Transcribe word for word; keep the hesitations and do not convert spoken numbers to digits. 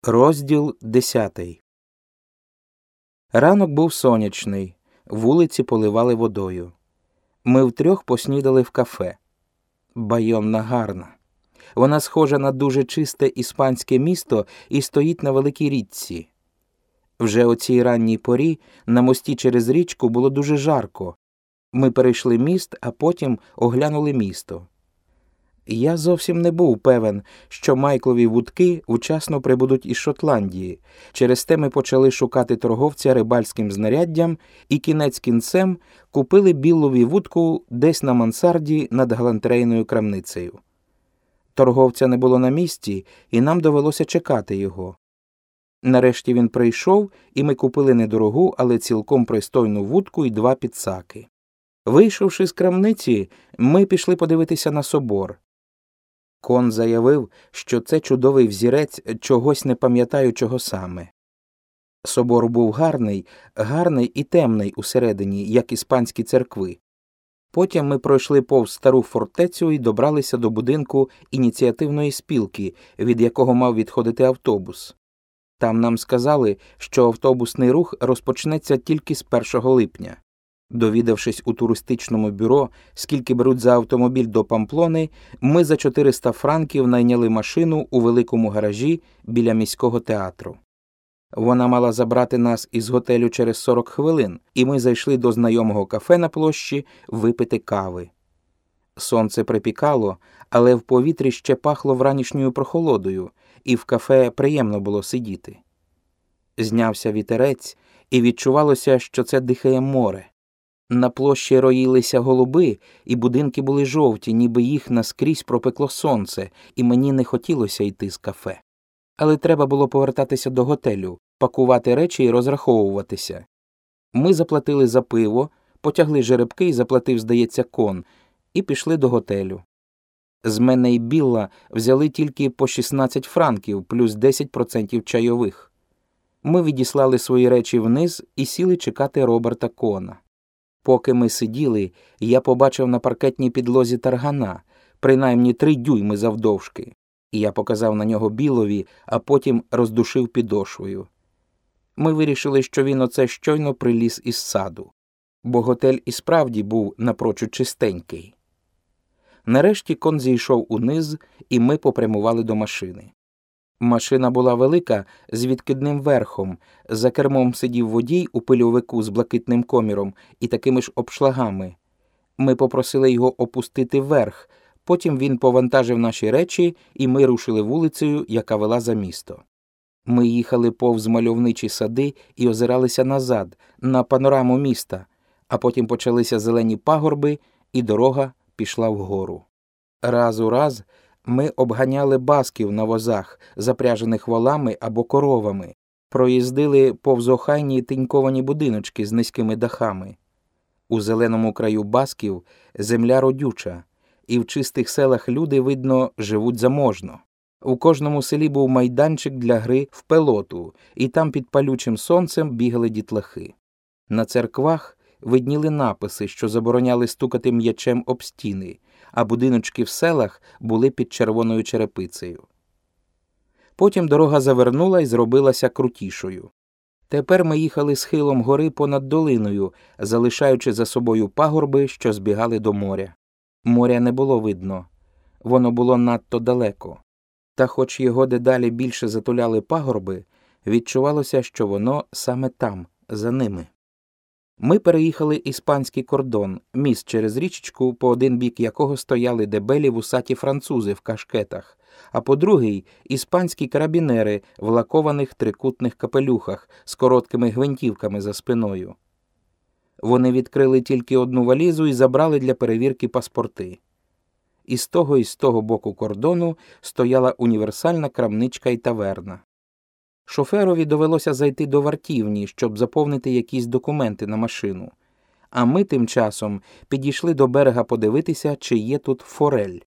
Розділ десятий. Ранок був сонячний, вулиці поливали водою. Ми втрьох поснідали в кафе. Байонна гарна. Вона схожа на дуже чисте іспанське місто і стоїть на великій річці. Вже о цій ранній порі на мості через річку було дуже жарко. Ми перейшли міст, а потім оглянули місто. Я зовсім не був певен, що Майклові вудки вчасно прибудуть із Шотландії. Через те ми почали шукати торговця рибальським знаряддям і кінець кінцем купили білові вудку десь на мансарді над галантерейною крамницею. Торговця не було на місці, і нам довелося чекати його. Нарешті він прийшов, і ми купили недорогу, але цілком пристойну вудку і два підсаки. Вийшовши з крамниці, ми пішли подивитися на собор. Кон заявив, що це чудовий взірець чогось не пам'ятаю чого саме. Собор був гарний, гарний і темний усередині, як іспанські церкви. Потім ми пройшли повз стару фортецю і добралися до будинку ініціативної спілки, від якого мав відходити автобус. Там нам сказали, що автобусний рух розпочнеться тільки з першого липня. Довідавшись у туристичному бюро, скільки беруть за автомобіль до Памплони, ми за чотириста франків найняли машину у великому гаражі біля міського театру. Вона мала забрати нас із готелю через сорок хвилин, і ми зайшли до знайомого кафе на площі випити кави. Сонце припікало, але в повітрі ще пахло вранішньою прохолодою, і в кафе приємно було сидіти. Знявся вітерець, і відчувалося, що це дихає море. На площі роїлися голуби, і будинки були жовті, ніби їх наскрізь пропекло сонце, і мені не хотілося йти з кафе. Але треба було повертатися до готелю, пакувати речі і розраховуватися. Ми заплатили за пиво, потягли жеребки і заплатив, здається, Кон, і пішли до готелю. З мене і Білла взяли тільки по шістнадцять франків, плюс десять процентів чайових. Ми відіслали свої речі вниз і сіли чекати Роберта Кона. Поки ми сиділи, я побачив на паркетній підлозі таргана, принаймні три дюйми завдовжки. І я показав на нього Білові, а потім роздушив підошвою. Ми вирішили, що він оце щойно приліз із саду, бо готель і справді був напрочуд чистенький. Нарешті Кон зійшов униз, і ми попрямували до машини. Машина була велика, з відкидним верхом, за кермом сидів водій у пильовику з блакитним коміром і такими ж обшлагами. Ми попросили його опустити верх, потім він повантажив наші речі, і ми рушили вулицею, яка вела за місто. Ми їхали повз мальовничі сади і озиралися назад, на панораму міста, а потім почалися зелені пагорби, і дорога пішла вгору. Раз у раз ми обганяли басків на возах, запряжених волами або коровами, проїздили повз охайні тиньковані будиночки з низькими дахами. У зеленому краю басків земля родюча, і в чистих селах люди, видно, живуть заможно. У кожному селі був майданчик для гри в пелоту, і там під палючим сонцем бігали дітлахи. На церквах видніли написи, що забороняли стукати м'ячем об стіни, а будиночки в селах були під червоною черепицею. Потім дорога завернула і зробилася крутішою. Тепер ми їхали схилом гори понад долиною, залишаючи за собою пагорби, що збігали до моря. Моря не було видно. Воно було надто далеко. Та хоч його дедалі більше затуляли пагорби, відчувалося, що воно саме там, за ними. Ми переїхали іспанський кордон, міст через річечку, по один бік якого стояли дебелі вусаті французи в кашкетах, а по другий – іспанські карабінери в лакованих трикутних капелюхах з короткими гвинтівками за спиною. Вони відкрили тільки одну валізу і забрали для перевірки паспорти. І з того і з того боку кордону стояла універсальна крамничка і таверна. Шоферові довелося зайти до вартівні, щоб заповнити якісь документи на машину. А ми тим часом підійшли до берега подивитися, чи є тут форель.